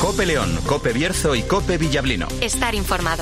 COPE León, COPE Bierzo y COPE Villablino. Estar informado.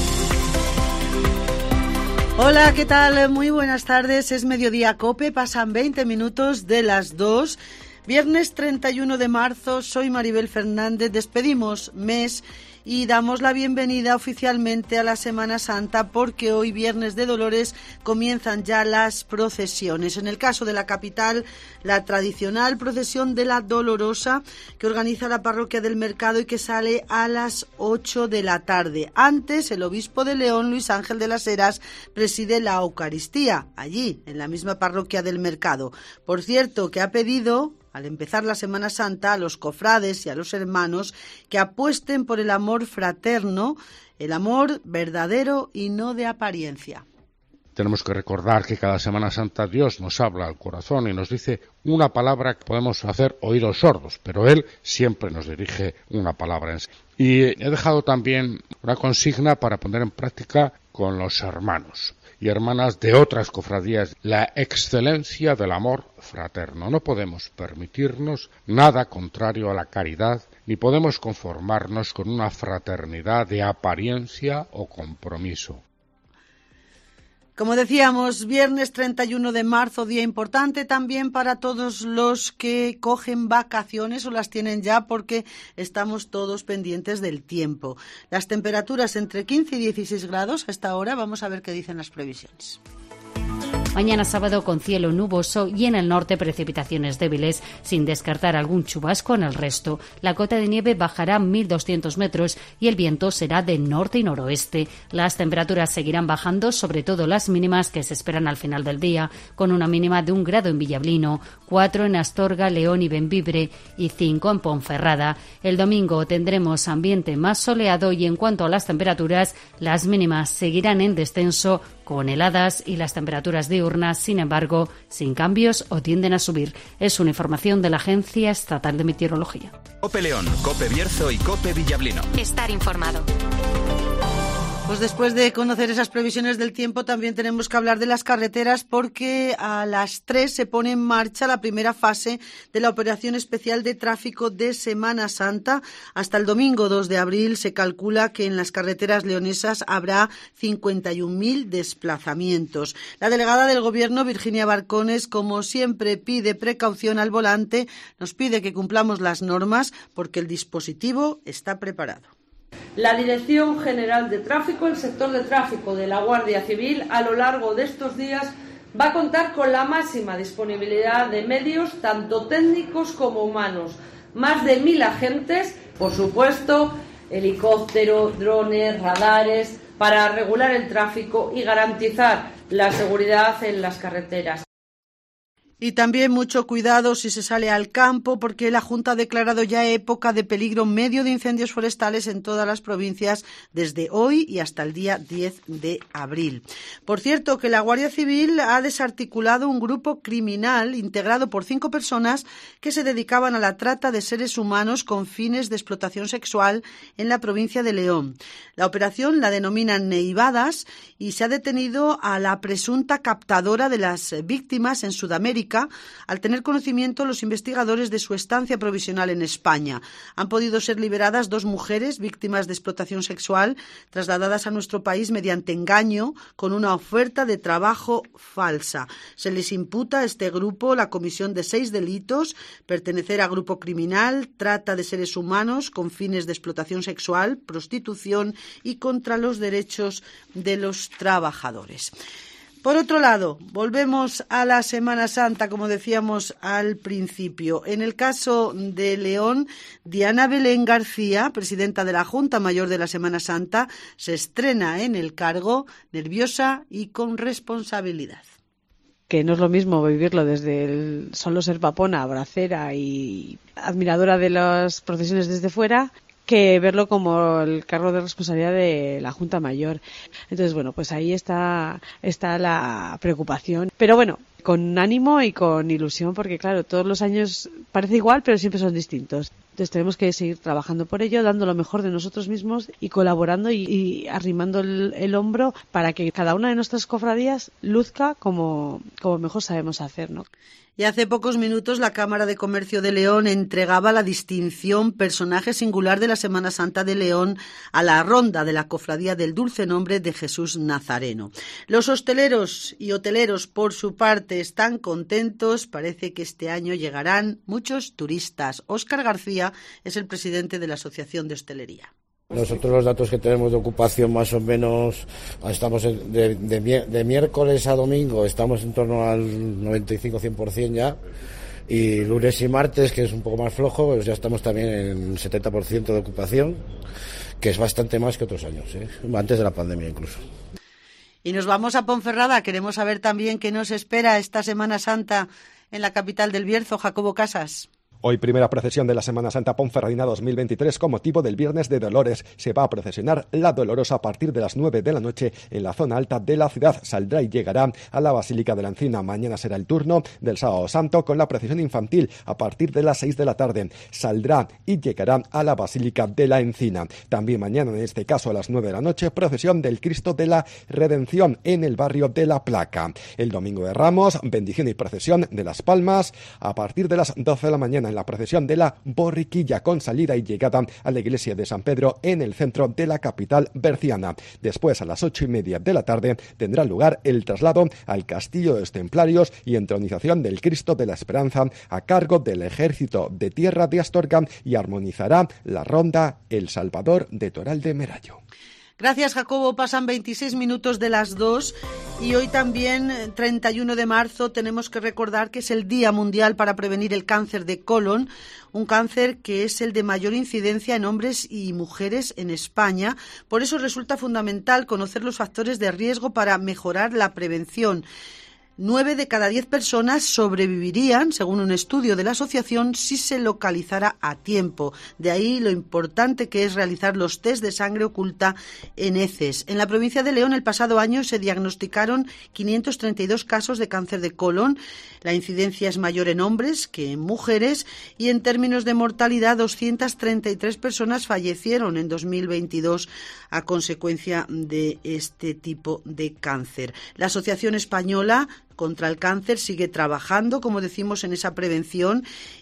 Hola, ¿qué tal? Muy buenas tardes. Es Mediodía COPE, pasan 20 minutos de las 2. Viernes 31 de marzo, soy Maribel Fernández. Despedimos mes y damos la bienvenida oficialmente a la Semana Santa, porque hoy, Viernes de Dolores, comienzan ya las procesiones. En el caso de la capital, la tradicional procesión de la Dolorosa, que organiza la parroquia del Mercado y que sale a las 8 de la tarde. Antes, el obispo de León, Luis Ángel de las Heras, preside la Eucaristía, allí, en la misma parroquia del Mercado. Por cierto, que ha pedido, al empezar la Semana Santa, a los cofrades y a los hermanos que apuesten por el amor fraterno, el amor verdadero y no de apariencia. Tenemos que recordar que cada Semana Santa Dios nos habla al corazón y nos dice una palabra que podemos hacer oídos sordos, pero Él siempre nos dirige una palabra en sí. Y he dejado también una consigna para poner en práctica con los hermanos y hermanas de otras cofradías, la excelencia del amor fraterno. No podemos permitirnos nada contrario a la caridad, ni podemos conformarnos con una fraternidad de apariencia o compromiso. Como decíamos, viernes 31 de marzo, día importante también para todos los que cogen vacaciones o las tienen ya, porque estamos todos pendientes del tiempo. Las temperaturas entre 15 y 16 grados a esta hora. Vamos a ver qué dicen las previsiones. Mañana sábado con cielo nuboso y en el norte precipitaciones débiles, sin descartar algún chubasco en el resto. La cota de nieve bajará 1.200 metros y el viento será de norte y noroeste. Las temperaturas seguirán bajando, sobre todo las mínimas que se esperan al final del día, con una mínima de 1 grado en Villablino, 4 en Astorga, León y Bembibre y 5 en Ponferrada. El domingo tendremos ambiente más soleado y en cuanto a las temperaturas, las mínimas seguirán en descenso, con heladas, y las temperaturas diurnas, sin embargo, sin cambios o tienden a subir. Es una información de la Agencia Estatal de Meteorología. COPE León, COPE Bierzo y COPE Villablino. Estar informado. Pues después de conocer esas previsiones del tiempo, también tenemos que hablar de las carreteras, porque a las 3 se pone en marcha la primera fase de la operación especial de tráfico de Semana Santa. Hasta el domingo 2 de abril se calcula que en las carreteras leonesas habrá 51.000 desplazamientos. La delegada del Gobierno, Virginia Barcones, como siempre, pide precaución al volante, nos pide que cumplamos las normas porque el dispositivo está preparado. La Dirección General de Tráfico, el sector de tráfico de la Guardia Civil, a lo largo de estos días va a contar con la máxima disponibilidad de medios, tanto técnicos como humanos. Más de 1.000 agentes, por supuesto, helicópteros, drones, radares, para regular el tráfico y garantizar la seguridad en las carreteras. Y también mucho cuidado si se sale al campo, porque la Junta ha declarado ya época de peligro medio de incendios forestales en todas las provincias desde hoy y hasta el día 10 de abril. Por cierto, que la Guardia Civil ha desarticulado un grupo criminal integrado por 5 personas que se dedicaban a la trata de seres humanos con fines de explotación sexual en la provincia de León. La operación la denominan Neivadas y se ha detenido a la presunta captadora de las víctimas en Sudamérica, al tener conocimiento los investigadores de su estancia provisional en España. Han podido ser liberadas 2 mujeres víctimas de explotación sexual, trasladadas a nuestro país mediante engaño con una oferta de trabajo falsa. Se les imputa a este grupo la comisión de 6 delitos: pertenecer a grupo criminal, trata de seres humanos con fines de explotación sexual, prostitución y contra los derechos de los trabajadores. Por otro lado, volvemos a la Semana Santa, como decíamos al principio. En el caso de León, Diana Belén García, presidenta de la Junta Mayor de la Semana Santa, se estrena en el cargo, nerviosa y con responsabilidad. Que no es lo mismo vivirlo desde solo ser papona, bracera y admiradora de las procesiones desde fuera, que verlo como el cargo de responsabilidad de la Junta Mayor. Entonces, bueno, pues ahí está la preocupación. Pero bueno, con ánimo y con ilusión, porque claro, todos los años parece igual, pero siempre son distintos. Entonces tenemos que seguir trabajando por ello, dando lo mejor de nosotros mismos y colaborando y arrimando el hombro para que cada una de nuestras cofradías luzca como mejor sabemos hacer, ¿no? Y hace pocos minutos la Cámara de Comercio de León entregaba la distinción Personaje Singular de la Semana Santa de León a la Ronda de la Cofradía del Dulce Nombre de Jesús Nazareno. Los hosteleros y hoteleros, por su parte, están contentos. Parece que este año llegarán muchos turistas. Óscar García es el presidente de la Asociación de Hostelería. Nosotros los datos que tenemos de ocupación más o menos estamos de miércoles a domingo estamos en torno al 95-100% ya, y lunes y martes, que es un poco más flojo, pues ya estamos también en 70% de ocupación, que es bastante más que otros años, antes de la pandemia incluso. Y nos vamos a Ponferrada. Queremos saber también qué nos espera esta Semana Santa en la capital del Bierzo. Jacobo Casas. Hoy primera procesión de la Semana Santa Ponferradina 2023 con motivo del Viernes de Dolores. Se va a procesionar la Dolorosa a partir de las 9 de la noche en la zona alta de la ciudad. Saldrá y llegará a la Basílica de la Encina. Mañana será el turno del Sábado Santo con la procesión infantil a partir de las 6 de la tarde. Saldrá y llegará a la Basílica de la Encina. También mañana, en este caso a las 9 de la noche, procesión del Cristo de la Redención en el barrio de La Placa. El Domingo de Ramos, bendición y procesión de Las Palmas a partir de las 12 de la mañana en la procesión de la Borriquilla, con salida y llegada a la iglesia de San Pedro en el centro de la capital berciana. Después, a las 8:30 de la tarde, tendrá lugar el traslado al Castillo de los Templarios y entronización del Cristo de la Esperanza a cargo del Ejército de Tierra de Astorga, y armonizará la ronda El Salvador de Toral de Merayo. Gracias, Jacobo. Pasan 26 minutos de las 2 y hoy también, 31 de marzo, tenemos que recordar que es el Día Mundial para Prevenir el Cáncer de Colon, un cáncer que es el de mayor incidencia en hombres y mujeres en España. Por eso resulta fundamental conocer los factores de riesgo para mejorar la prevención. 9 de cada 10 personas sobrevivirían, según un estudio de la asociación, si se localizara a tiempo. De ahí lo importante que es realizar los test de sangre oculta en heces. En la provincia de León el pasado año se diagnosticaron 532 casos de cáncer de colon. La incidencia es mayor en hombres que en mujeres y en términos de mortalidad 233 personas fallecieron en 2022 a consecuencia de este tipo de cáncer. La Asociación Española contra el Cáncer sigue trabajando, como decimos, en esa prevención,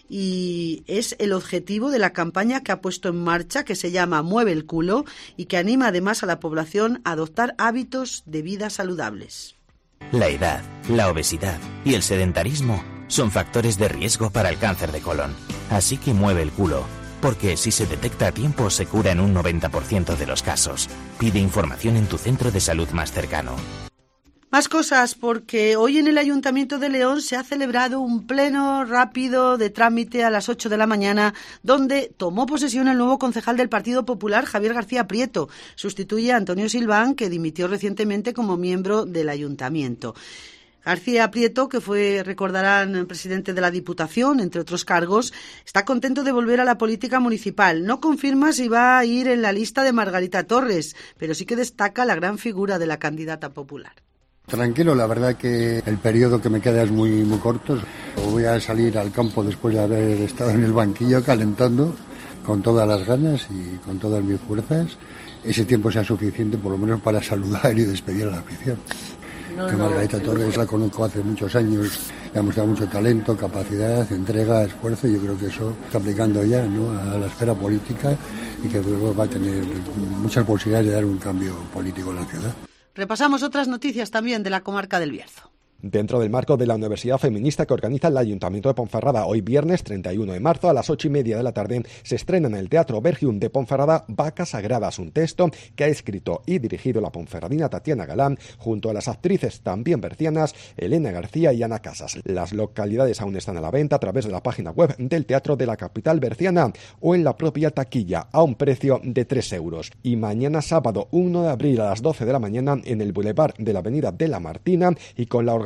y es el objetivo de la campaña que ha puesto en marcha, que se llama Mueve el culo, y que anima además a la población a adoptar hábitos de vida saludables. La edad, la obesidad y el sedentarismo son factores de riesgo para el cáncer de colon. Así que mueve el culo, porque si se detecta a tiempo se cura en un 90% de los casos. Pide información en tu centro de salud más cercano. Más cosas, porque hoy en el Ayuntamiento de León se ha celebrado un pleno rápido de trámite a las 8 de la mañana, donde tomó posesión el nuevo concejal del Partido Popular, Javier García Prieto. Sustituye a Antonio Silván, que dimitió recientemente como miembro del Ayuntamiento. García Prieto, que fue, recordarán, presidente de la Diputación, entre otros cargos, está contento de volver a la política municipal. No confirma si va a ir en la lista de Margarita Torres, pero sí que destaca la gran figura de la candidata popular. Tranquilo, la verdad que el periodo que me queda es muy corto. Voy a salir al campo después de haber estado en el banquillo calentando con todas las ganas y con todas mis fuerzas. Ese tiempo sea suficiente por lo menos para saludar y despedir a la afición. Margarita Torres la conozco hace muchos años, le ha mostrado mucho talento, capacidad, entrega, esfuerzo, y yo creo que eso está aplicando ya, ¿no?, a la esfera política, y que luego va a tener muchas posibilidades de dar un cambio político en la ciudad. Repasamos otras noticias también de la comarca del Bierzo. Dentro del marco de la Universidad Feminista que organiza el Ayuntamiento de Ponferrada, hoy viernes 31 de marzo a las 8:30 de la tarde se estrena en el Teatro Bergium de Ponferrada Vacas Sagradas, un texto que ha escrito y dirigido la ponferradina Tatiana Galán junto a las actrices también bercianas Elena García y Ana Casas. Las localidades aún están a la venta a través de la página web del Teatro de la capital berciana o en la propia taquilla a un precio de 3 euros. Y mañana sábado 1 de abril a las 12 de la mañana en el Boulevard de la Avenida de la Martina, y con la organización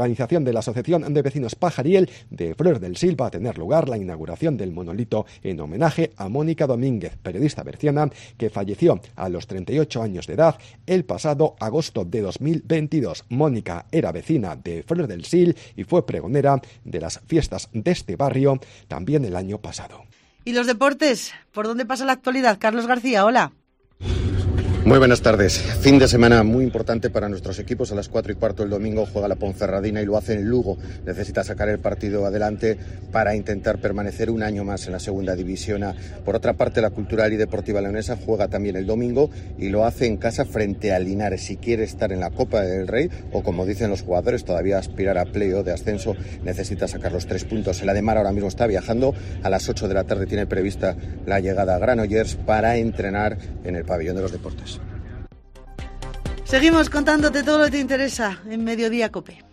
organización de la Asociación de Vecinos Pajariel de Flor del Sil va a tener lugar la inauguración del monolito en homenaje a Mónica Domínguez, periodista berciana que falleció a los 38 años de edad el pasado agosto de 2022. Mónica era vecina de Flor del Sil y fue pregonera de las fiestas de este barrio también el año pasado. ¿Y los deportes? ¿Por dónde pasa la actualidad? Carlos García, hola. Muy buenas tardes. Fin de semana muy importante para nuestros equipos. A las 4:15 el domingo juega la Ponferradina y lo hace en Lugo. Necesita sacar el partido adelante para intentar permanecer un año más en la segunda división A. Por otra parte, la Cultural y Deportiva Leonesa juega también el domingo y lo hace en casa frente a Linares. Si quiere estar en la Copa del Rey o, como dicen los jugadores, todavía aspirar a play-off de ascenso, necesita sacar los 3 puntos. El Ademar ahora mismo está viajando. A las 8 de la tarde tiene prevista la llegada a Granollers para entrenar en el Pabellón de los Deportes. Seguimos contándote todo lo que te interesa en Mediodía COPE.